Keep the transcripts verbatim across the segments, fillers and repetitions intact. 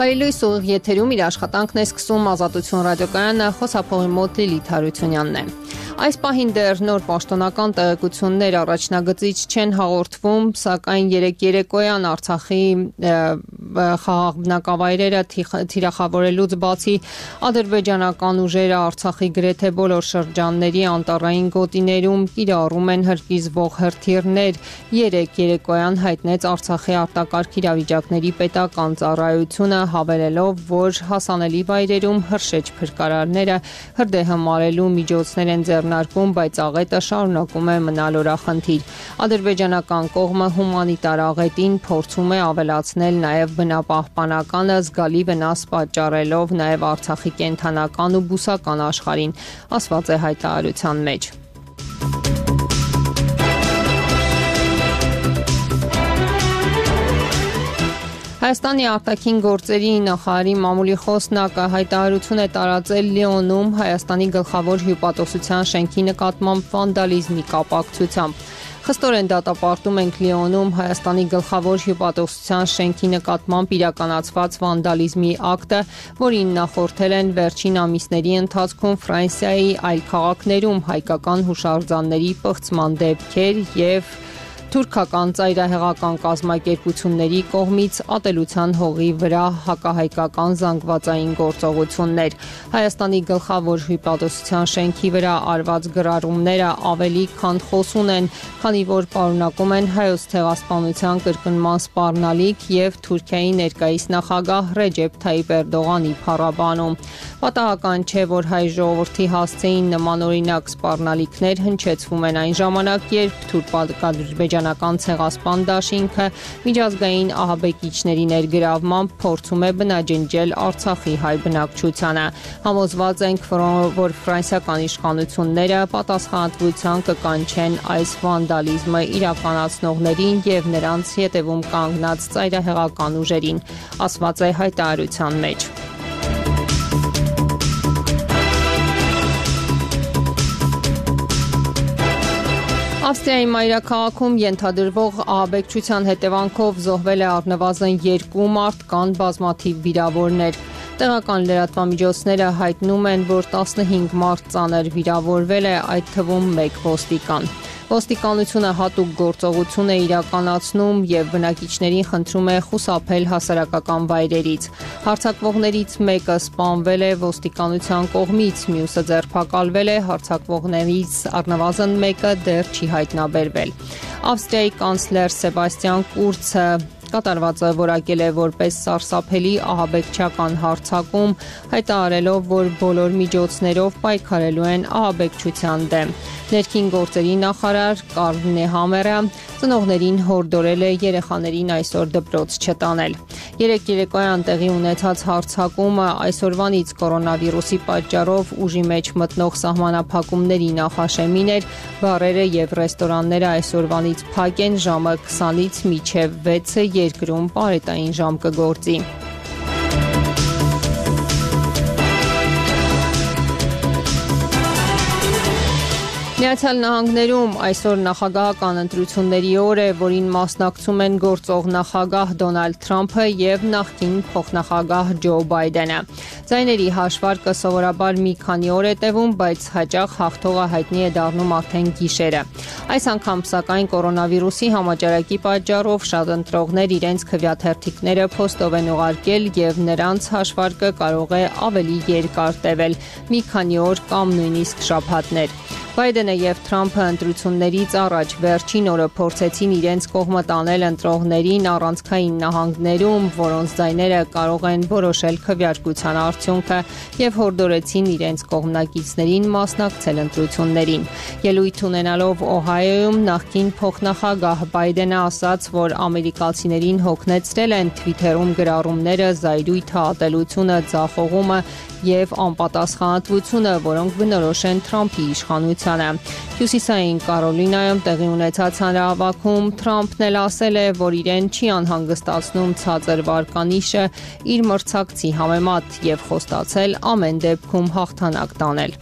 Բարելույս ուղիղ եթերում իր աշխատանքն է սկսում Ազատություն ռադիոկայանը, խոսափողի մոտ Լիլիթ Հարությունյանն է։ Այս պահին դեռ նոր պաշտոնական տեղեկություններ առաջնագծիչ չեն հաղորդվում, սակայն երեկ երեկոյան Արցախի խաղաղ բնակավայրերը թիրախավորելուց բացի ադրբեջանական ուժերը Արցախի գրեթե բոլոր շրջանների անտառային գոտիներում կիրառում են հրկիզվող հրթիռներ, երեկ երեկոյան հայտնեց Արցախի արտակարգ իրավիճակների պետական ծառայությունը, հավելելով, որ հասանելի վայրերում հրշեջ փրկարարները հրդեհը մարելու միջոցներ են ձեռնարկում, բայց աղետը շարունակում է մնալ օրախնդիր։ Ադրբեջանական կողմը հումանիտար աղետին փորձում է ավելացնել նաև բնապահպանականը, զգալի վնաս պատճառելով նաև Արցախի կենդանական ու բուսական աշխարհին, ասված է հայտարարության մեջ։ Հայաստանի արտաքին գործերի նախարարի մամուլի խոսնակը հայտարարություն է տարածել Լիոնում Հայաստանի գլխավոր հյուպատոսության շենքի նկատմամբ վանդալիզմի կապակցությամբ։ Խստորեն դատապարտում ենք Լիոնում Հայաստանի գլխավոր հյուպատոսության շենքի նկատմամբ իրականացված վանդալիզմի ակտը, որին նախորդել են վերջին ամիսների ընթացքում Ֆրանսիայի այլ քաղաքներում հայկական հուշարձանների պղծման դեպքեր և թուրքական ծայրահեղական կազմակերպությունների կողմից ատելության հողի վրա հակահայկական զանգվածային գործողություններ։ Հայաստանի գլխավոր հյուպատոսության շենքի վրա արված գրառումները ավելի քան խոսուն են, քանի որ պարունակում են հայոց ցեղասպանության կրկնման սպառնալիք և Թուրքիայի ներկայիս նախագահ Ռեջեփ Թայիպ Էրդողանի փառաբանում։ Պատահական չէ, որ հայ ժողովրդի հասցեին նմանօրինակ սպառնալիքներ հնչեցվում են այն ժամանակ, երբ թուրք-ադրբեջանական ցեղասպան դաշինքը միջազգային ահաբեկիչների ներգրավմամբ փորձում է բնաջնջել Արցախի հայ բնակչությանը։ Համոզված ենք, որ ֆրանսիական իշխանությունները պատասխանատվության կկանչեն այս վանդալիզմը իրականացնողներին և նրանց ետևում կանգնած ծայրահեղական ուժերին, ասված է հայտարարության մեջ։ Ավստրիայի մայրաքաղաքում ենթադրվող ահաբեկչության հետևանքով զոհվել է առնվազն երկու մարդ, կան բազմաթիվ վիրավորներ։ Տեղական լրատվամիջոցները հայտնում են, որ տասնհինգ մարդ ծանր վիրավորվել է, այդ թվում մեկ ոստիկան։ Ոստիկանությունը հատուկ գործողություն է իրականացնում և բնակիչներին խնդրում է խուսափել հասարակական վայրերից։ Հարձակվողներից մեկը սպանվել է ոստիկանության կողմից, մյուսը ձերբակալվել է, հարձակվողներից առնվազն մեկը դեռ չի հայտնաբերվել։ Ավստրիայի կանցլեր Սեբաստիան Կուրցը կատարվածը որակել է որպես սարսափելի ահաբեկչական հարձակում, հայտարարելով, որ բոլոր միջոցներով պայքարելու են ահաբեկչության դեմ։ Ներքին գործերի նախարար Կարլ Նեհամերը ծնողներին հորդորել է երեխաներին այսօր դպրոց չտանել։ Երեկ երեկոյան տեղի ունեցած հարձակումը այսօրվանից կորոնավիրուսի պատճառով ուժի մեջ մտնող սահմանափակումների նախաշեմին էր, բարերը և ռեստորանները այսօրվանից փակ են, ժամը քսանից մինչև վեցը երկրում պարետային ժամ կգործի։ Միացյալ Նահանգներում այսօր նախագահական ընտրությունների օր է, որին մասնակցում են գործող նախագահ Դոնալդ Թրամփը և նախկին փոխնախագահ Ջո Բայդենը։ Ձայների հաշվարկը սովորաբար մի քանի օր է տևում, բայց հաճախ հաղթողը հայտնի է դառնում արդեն գիշերը։ Այս անգամ սակայն կորոնավիրուսի համաճարակի պատճառով շատ ընտրողներ իրենց քվեաթերթիկները փոստով են ուղարկել և նրանց հաշվարկը կարող է ավելի երկար տևել՝ մի քանի օր կամ նույնիսկ շաբաթներ։ Բայդենը և Թրամփը ընտրություններից առաջ վերջին օրը փորձեցին իրենց կողմը տանել ընտրողներին առանցքային նահանգներում, որոնց ձայները կարող են որոշել քվեարկության արդյունքը, և հորդորեցին իրենց կողմնակիցներին մասնակցել ընտրություններին։ Ելույթ ունենալով Օհայոյում նախկին փոխնախագահ Բայդենը ասաց, որ ամերիկացիներին հոգնեցրել են Թվիթերում գրառումները, զայրույթը, ատելությունը, ձախողումը և անպատասխանատվությունը, որոնք բնորոշ են Թրամփի իշխանությանը։ Հյուսիսային Կարոլինայում տեղի ունեցած հանրահավաքում Թրամփն էլ ասել է, որ իրեն չի անհանգստացնում ցածր վարկանիշը իր մրցակցի համեմատ և խոստացել ամեն դեպքում հաղթանակ տանել։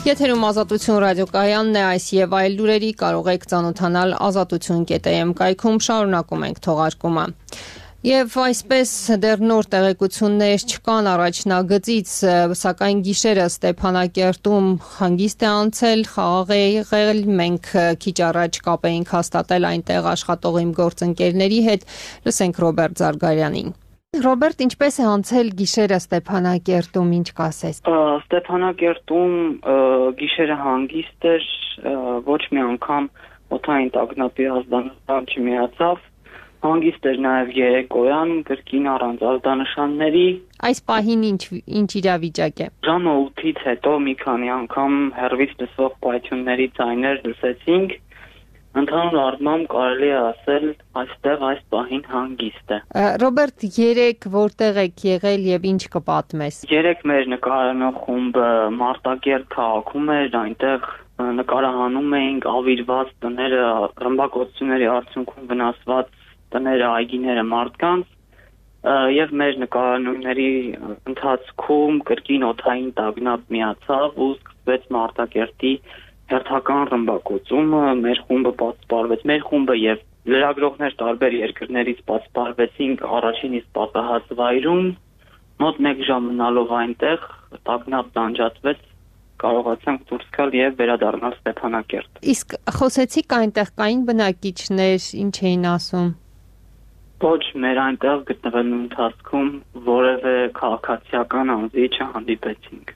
Եթերում Ազատություն ռադիոկայանն է, այս եւ այլ լուրերի կարող եք ծանոթանալ ազատություն կետ էմ կայքում, շարունակում ենք թողարկումը։ Եվ այսպես դեռ նոր տեղեկություններ չկան առաջնագծից, սակայն գիշերը Ստեփանակերտում հանգիստ է անցել, խաղաղ է եղել, մենք քիչ առաջ կապ էինք հաստատել այնտեղ աշխատող իմ գործընկերների հետ, լսենք Ռոբերտ Զարգարյանին։ Ռոբերտ, ինչպես է անցել գիշերը Ստեփանակերտում, ինչ կասես։ Ստեփանակերտում գիշերը հանգիստ էր, ոչ մի անգամ օդային տագնապի ազդանշան չմիացավ, հանգիստ էր նաև երեկոյան, կրկին առանց ազդանշանների։ Այս պահին ինչ ինչ իրավիճակ է։ Ժամը ութից հետո մի քանի անգամ հեռվից լսվող պայթյունների ձայներ լսեցինք։ Ընդհանուր առմամբ կարելի է ասել այստեղ այս պահին հանգիստ է։ Ռոբերտ, երեք որտեղ եք եղել եւ ինչ կպատմես։ Երեք մեր նկարահանող խումբը Մարտակերտ քաղաքում էր, այնտեղ նկարահանում էինք ավիրված տները, ռմբակոծությունների արդյունքում վնասված տները, այգիները մարդկանց եւ մեր նկարահանումների ընթացքում կրկին օդային տագնապ միացավ ու սկսվեց Մարտակերտի հերթական ռմբակոծումը, մեր խումբը պատսպարվեց, մեր խումբը եւ լրագրողներ տարբեր երկրներից պատսպարվեցինք առաջին իսկ պատահած վայրում, մոտ մեկ ժամ մնալով այնտեղ տագնապն անջատվեց, կարողացանք դուրս գալ եւ վերադառնալ Ստեփանակերտ։ Իսկ խոսեցիք այնտեղ կային բնակիչներ, ինչ էին ասում։ Ոչ, մեր այնտեղ գտնվելու ընթացքում որևէ քաղաքացիական անձի չհանդիպեցինք։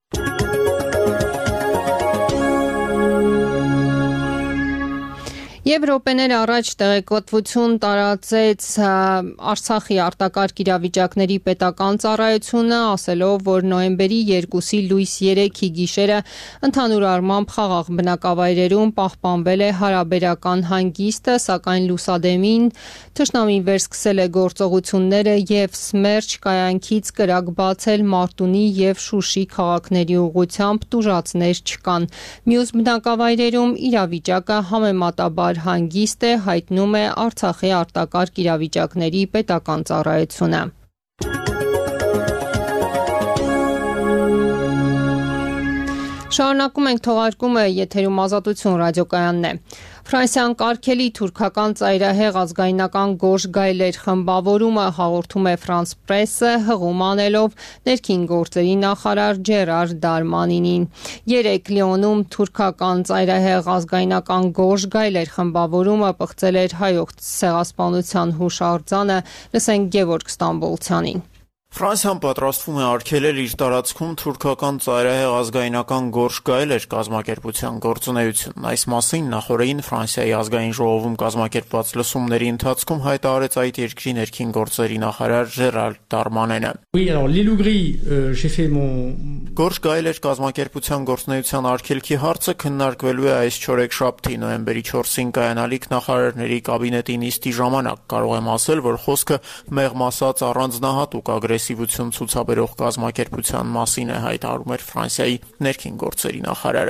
Եվ րոպեներ առաջ տեղեկատվություն տարածեց Արցախի արտակարգ իրավիճակների պետական ծառայությունը, ասելով, որ նոյեմբերի երկուսի լույս երեքի գիշերը ընդհանուր առմամբ խաղաղ բնակավայրերում պահպանվել է հարաբերական հանգիստը, սակայն լուսադեմին թշնամին վերսկսել է գործողությունները եւ Սմերջ կայանքից կրակ բացել Մարտունի եւ Շուշի քաղաքների ուղղությամբ տուժածներ չկան։ Մյուս բնակավայրերում իրավիճակը համեմատաբար հանգիստ է, հայտնում է Արցախի արտակարգ իրավիճակների պետական ծառայությունը։ Շարունակում ենք թողարկումը, եթերում Ազատություն ռադիոկայանն է։ Ֆրանսիան կարգելի թուրքական ծայրահեղ ազգայնական Գորժ Գայլեր խմբավորումը հաղորդում է Ֆրանս պրեսը, հղում անելով ներքին գործերի նախարար Ջերար Դարմանինին։ Երեկ Լիոնում թուրքական ծայրահեղ ազգայնական Գորժ Գայլեր խմբավորումը պղծել էր հայոց ցեղասպանության հուշարձանը, լսենք Գևորգ Ստամբոլցյանին։ Ֆրանսիան պատրաստվում է արգելել իր տարածքում թուրքական ծայրահեղ ազգայնական Գորժ Գայլեր կազմակերպության գործունեությունն։ Այս մասին նախորդին Ֆրանսիայի ազգային ժողովում կազմակերպված լսումների ընթացքում հայտարարեց այդ երկրի ներքին գործերի նախարար Ժերար Դարմանենը։ Գորժ Գայլեր կազմակերպության գործունեության արգելքի հարցը քննարկվելու է այս չորեքշաբթի նոյեմբերի չորսին կայանալիք նախարարների կաբինետի նիստի ժամանակ։ Կարող եմ ասել, որ խոսքը մեղմ ասած առանձնահատուկ ագրեսիվություն ցուցաբերող կազմակերպության մասին է, հայտարարում էր Ֆրանսիայի ներքին գործերի նախարարը։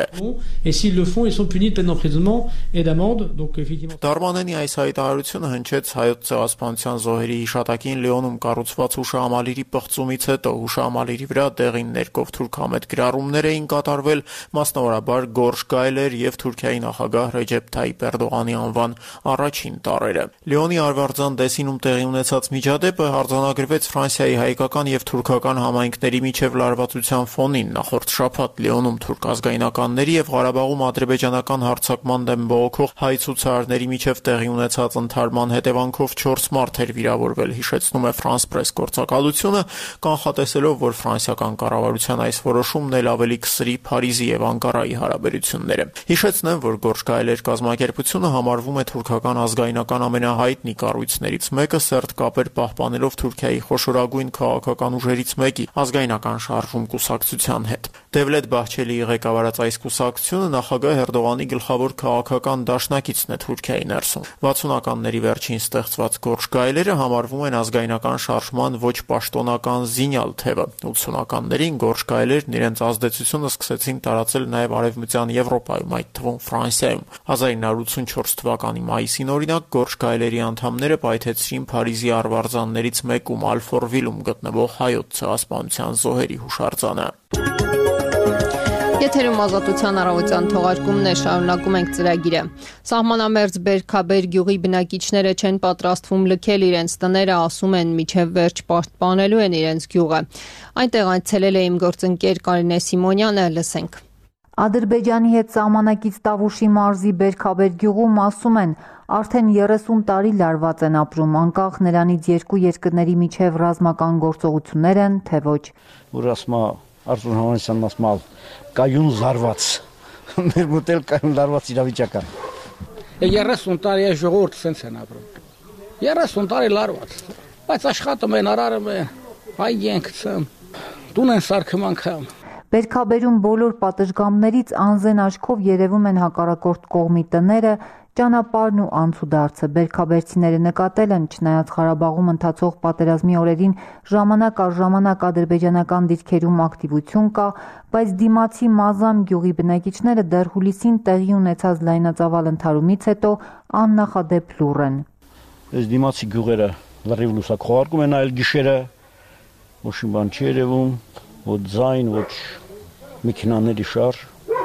Դարմանենի այս հայտարարությունը հնչեց հայոց ցեղասպանության զոհերի հիշատակին Լիոնում կառուցված հուշահամալիրի պղծումից հետո։ Հուշահամալիրի վրա դեղին ներկով թուրքամետ գրառումներ էին կատարվել, մասնավորաբար Գորժ Գայլեր եւ Թուրքիայի նախագահ Ռեջեփ Թայիպ Էրդողանի անվան առաջին տառերը։ Լիոնի Արվարձան Դեսինում տեղի ունեցած միջադեպը արձանագրվեց Ֆրանսիայի հայկական եւ թուրքական համայնքների միջև լարվածության ֆոնին։ Նախորդ շաբաթ Լիոնում թուրք ազգայնականների եւ Ղարաբաղում ադրբեջանական հարձակման դեմ բողոքող հայ ցուցարարների միջև տեղի ունեցած ընդհարման հետևանքով չորս մարդ էր վիրավորվել, հիշեցնում է France Press գործակալությունը, կանխատեսելով, որ ֆրանսիական կառավարության այս որոշումն էլ ավելի կսրի Փարիզի եւ Անկարայի հարաբերությունները։ Հիշեցնեմ, որ Գորժ Գայլեր կազմակերպությունը համարվում է թուրքական ազգայնական ամենահայտնի կառույցներից մեկը, սերտ կապեր պահպանելով Թուրքիայի խոշորագույն քաղաքական ուժերից մեկի ազգայնական շարժում կուսակցության հետ։ Դևլետ Բահչելիի ղեկավարած այս կուսակցությունը նախագահ Էրդողանի գլխավոր քաղաքական դաշնակիցն է Թուրքիայի ներսում։ վաթսունականների վերջին ստեղծված Գորժ Գայլերը համարվում են ազգայնական շարժման ոչ պաշտոնական զինյալ թևը։ ութսունականներին Գորժ Գայլերն իրենց ազդեցությունը սկսեցին տարածել նաև Արևմտյան Եվրոպայում, այդ թվում Ֆրանսիայում։ հազար ինը հարյուր ութսունչորս թվականի մայիսին օրինակ Գորժ Գայլերի անդամները պայթեցրին Փարիզի արվարձաններից մեկում Ալֆորվիլում գտնվող հայոց ցեղասպանության զոհերի հուշարձանը։ Եթերում ազատության առավոտյան թողարկումն է, շարունակում ենք ծրագիրը։ Սահմանամերձ Բերքաբեր գյուղի բնակիչները չեն պատրաստվում լքել իրենց տները, ասում են միջև վերջ պաշտպանելու են իրենց գյուղը։ Այնտեղ այցելել է իմ գործընկեր Կարինե Սիմոնյանը, լսենք։ Ադրբեջանի հետ սահմանակից Տավուշի մարզի Բերքաբեր գյուղում ասում են, արդեն երեսուն տարի լարված են ապրում, անկախ նրանից երկու երկրների միջև ռազմական գործողություններ են, թե ոչ։ Որ ասма Արթուր Հովհաննիսյանն ասում է կայուն զարված, մեր մոտ էլ կայուն զարված իրավիճակ է։ երեսուն տարի է ժողովուրդը սենց են ապրում։ երեսուն տարի լարված, բայց աշխատում են, արարում են, հայ ենքցում, տուն են սարքում անգամ։ Բերքաբերում բոլոր պատշգամբներից անզեն աչքով երևում են հակառակորդ կողմի տները, ճանապարհն ու անցուդարձը։ Բերքաբերցիները նկատել են, չնայած Ղարաբաղում ընթացող պատերազմի օրերին ժամանակ առ ժամանակ ադրբեջանական դիրքերում ակտիվություն կա, բայց դիմացի Մազամ գյուղի բնակիչները դեռ հուլիսին տեղի ունեցած լայնածավալ ընդհարումից հետո աննախադեպ լուռ են։ Այս դիմացի գյուղերը լրիվ լուսակ խոհարկում են, այլ գիշերը ոչ մի բան չի երևում, ոչ ձայն, ոչ մեքենաների շարժ,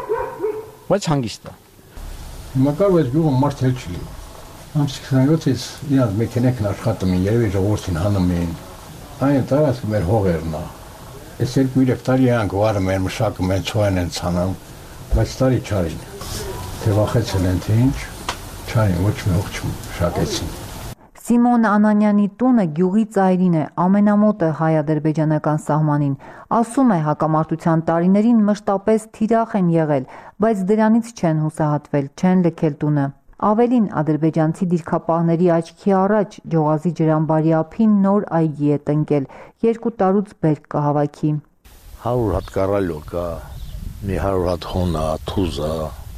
բայց հանգիստ է։ Հիմա կարող է գյուղը մարդ էլ չի լինի։ Ամսի քսանյոթից իրանց մեքենեքն աշխատում են, երևի ժողովրդին հանում են։ Այն տարածքը մեր հողերն է։ Այս երկու երեք տարի անք վարում են, մշակում են, ցոյեն են ցանում, բայց տարի չարին։ Թե վախեցել են, թե ինչ, չարին, ոչ մի հող չմշակեցին։ Սիմոն Անանյանի տունը գյուղի ծայրին է, ամենամոտը հայ-ադրբեջանական սահմանին։ Ասում է, հակամարտության տարիներին մշտապես թիրախ են եղել, բայց դրանից չեն հուսահատվել, չեն լքել տունը։ Ավելին, ադրբեջանցի դիրքապահների աչքի առաջ Ջողազի ջրամբարի ափին նոր այգի է տնկել, երկու տարուց բերք կհավաքի։ հարյուր հատ կարալյո կա, մի հարյուր հատ հոնա, թուզա։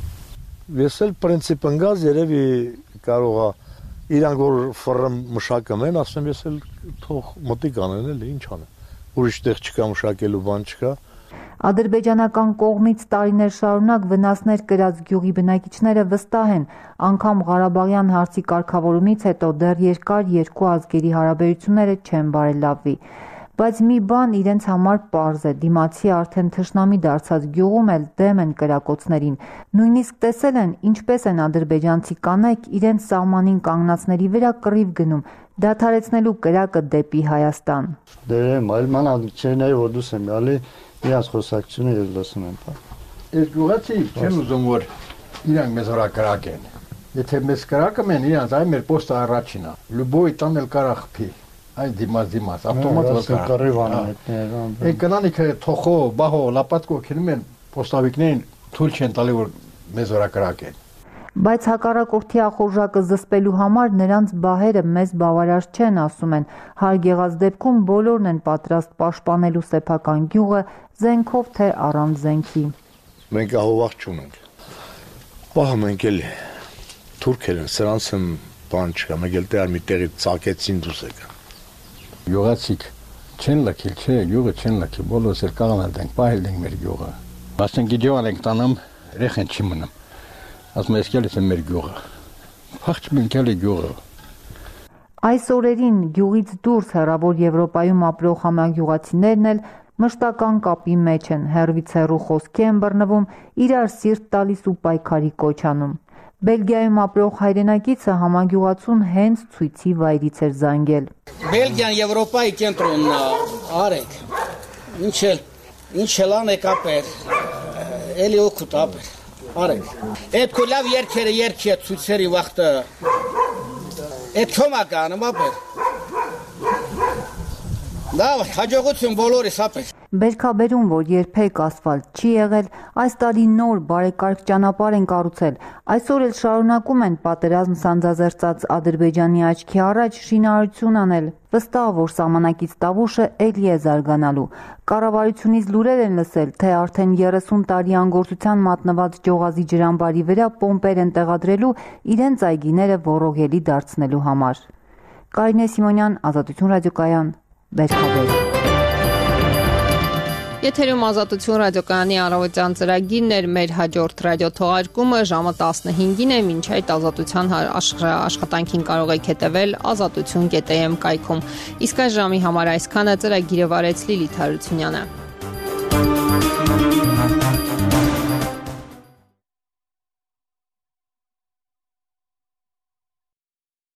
Ես էլ պրինցիպ ընկած երևի կարող է իրանք որ ֆռմ մշակում են, ասում ես էլ թող մոտիկ անեն էլ ինչ անեն։ Ուրիշ տեղ չկա մշակելու բան չկա։ Ադրբեջանական կողմից տարիներ շարունակ վնասներ կրած գյուղի բնակիչները վստահ են, անգամ Ղարաբաղյան հարցի կարգավորումից հետո դեռ երկար երկու ազգերի հարաբերությունները չեն բարելավվի։ Բայց մի բան իրենց համար պարզ է, դիմացի արդեն թշնամի դարձած գյուղում էլ դեմ են կրակոցներին։ Նույնիսկ տեսել են, ինչպես են ադրբեջանցի կանայք իրենց սահմանին կանգնածների վրա կռիվ գնում, դադարեցնելու կրակը դեպի Հայաստան։ Դերեմ, այլ մանավանդ որ դուս եմ յալի իրաց խոսակցությունը ես լսում եմ։ Այս գյուղացի չեն ուզում որ իրանք մեզ վրա կրակեն։ Եթե մեզ կրակում են, իրանք այ մեր պոստը առաջին է։ Լյուբոյ տանել կարա խփի։ Ay դիմաց դիմաց ավտոմատ վկա։ Է կանանիքը թոխո, բահո, լապատկո քնում են պոստավիկներին թույլ չեն տալի որ մեզ վրա կրակեն։ Բայց հակառակորդի ախորժակը զսպելու համար նրանց բահերը մեզ բավարար չեն, ասում են։ Հարկ եղած դեպքում բոլորն են պատրաստ պաշտպանելու սեփական գյուղը զենքով թե առանց զենքի։ Մենք ահովախ չունենք։ Բահը մենք էլ թուրքեր են, սրանց են բան չկա, մեկ էլ տեղ մի տեղից ծակեցին դուրս եկան։ Գյուղացիք չեն լքել, չէ, գյուղը չեն լքել, բոլորս էլ կաղանալ ենք, պահել ենք մեր գյուղը։ Ասենք գիդեոն ենք տանում, ռեխեն չի մնում։ Ասում ես կելիս է մեր գյուղը։ Փախչում ենք էլի գյուղը։ Այս օրերին գյուղից դուրս հեռավոր Եվրոպայում ապրող համագյուղացիներն էլ մշտական կապի մեջ են, հեռվից հեռու խոսքի են բռնվում, իրար սիրտ տալիս ու պայքարի կոչ անում։ Բելգիայում ապրող հայրենակիցը համագյուղացուն հենց ցույցի վայրից էր զանգել։ Բելգիան Եվրոպայի կենտրոնն է, արեք։ Ինչ էլ, ինչ էլ անեք ապեր, էլի օգուտ ապեր, արեք։ Այդ քո լավ երկերը երկի է ցույցերի վախտը, այդ քոմականում ապեր։ Դավ, հաջողություն բոլորիս ապեր։ Բերքաբերում, որ երբեք ասֆալտ չի եղել, այս տարի նոր բարեկարգ ճանապարհ են կառուցել։ Այսօր էլ շարունակում են պատերազմ սանձազերծած Ադրբեջանի աչքի առաջ շինարարություն անել։ Վստահ որ սահմանակից Տավուշը էլի է զարգանալու։ Կառավարությունից լուրեր են լսել, թե արդեն երեսուն տարի անգործության մատնված Ջողազի ջրամբարի վրա պոմպեր են տեղադրելու իրենց այգիները ոռոգելի դարձնելու համար։ Կարինե Սիմոնյան, Ազատություն ռադիոկայան, Բերքաբեր։ Եթերում Ազատություն ռադիոկայանի առավոտյան ծրագիրն էր, մեր հաջորդ ռադիոթողարկումը ժամը տասնհինգին է, մինչ այդ Ազատության աշխատանքին կարող եք հետևել ազատություն կետ էմ կայքում։ Իսկ այս ժամի համար այսքանը, ծրագիրը վարեց Լիլիթ Հարությունյանը։